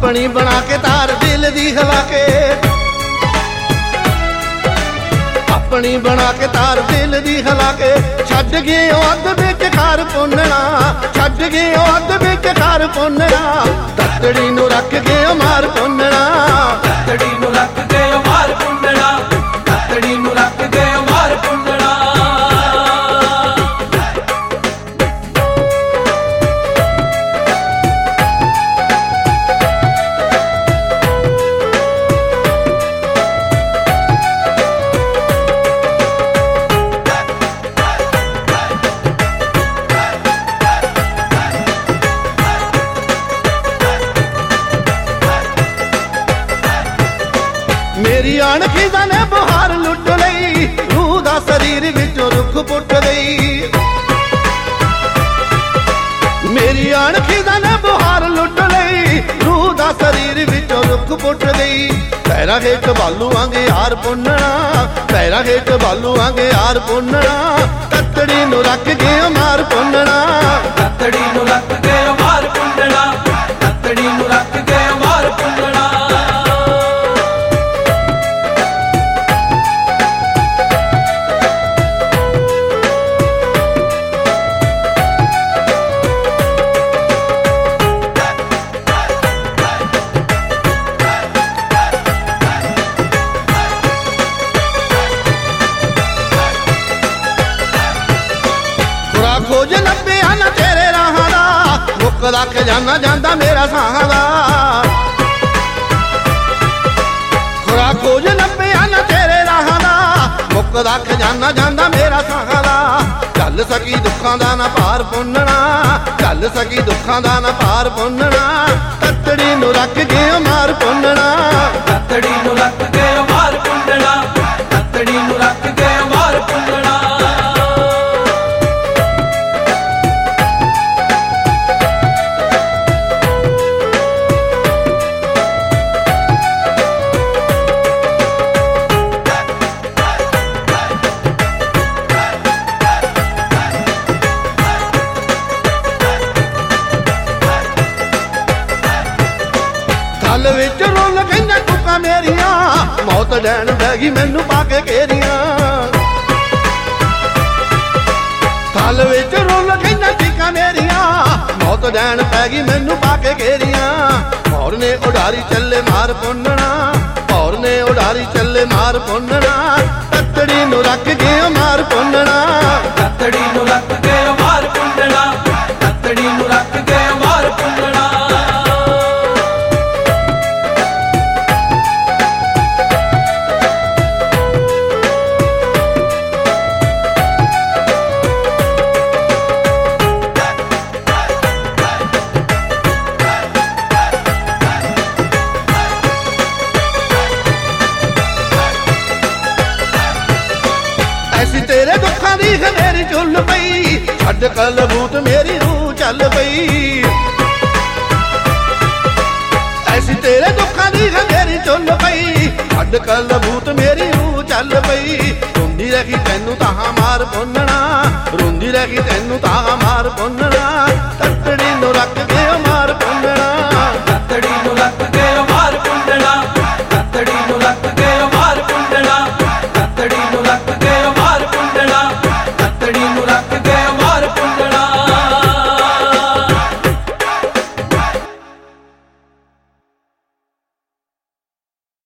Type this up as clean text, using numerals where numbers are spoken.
अपनी बना के तार दिल दी हिला के, अपनी बना के तार दिल दी हिला के। छड्ड गए अग विच खार पुनना, छड्ड गए अग विच खार पुनना, ततड़ी नूं रख गए मार पुनना, ततड़ी नूं रख गए मार पुनना, ततड़ी नूं रख गए मार पुनना। मेरी अणखी दा ने बहार लुट लई, रूह दा शरीर विचों रुख पुट गई। मेरी अणखी दा ने बहार लुट लई, रूह दा शरीर विचों रुख पुट गई। पैरा हेठ बालू आंगे हार पुनना, पैरा हेठ बालू आंगे हार पुनना, ततड़ी नूं रख गए मार पुनना, ततड़ी नूं रख गए मार पुनना, ततड़ी नूं रख गए मार पुनना। खोज लभ्या ना तेरे राहां दा, मुकदा खजाना जांदा मेरा साहां दा। खुरा खोज लभ्या ना तेरे राहां दा, मुकदा खजाना जांदा मेरा साहां दा। झल सकी दुखां दा ना भार पुनना, झल सकी दुखां दा ना भार पुनना, ततड़ी नूं रख गए मार पुनना, ततड़ी नूं रख गए मार पुनना, ततड़ी नूं रख गए मार पुनना। थल विच रुल गईयां टुकां मेरियां, मौत डैन बह गई मैनू पा के घेरियां। थल विच रुल गईयां टुकां मेरियां, मौत डैन बह गई मैनू पा के घेरियां। भौर ने उडारी चले मार पुनना, भौर ने उडारी चले मार पुनना, ततड़ी नूं रख गए मार पुनना, ततड़ी नूं रख गए मार पुनना, ततड़ी नूं रख गए मार पुनना। ऐसी तेरे दुखां दी खनेरी चुल पई, छड्ड कलबूत मेरी रूह चल पई। ऐसी तेरे दुखां दी खनेरी चुल पई, छड्ड कलबूत मेरी रूह चल पई। रोंदी रही तैनू ताहां मार पुनना, रोंदी रही तैनू ताहां मार पुनना,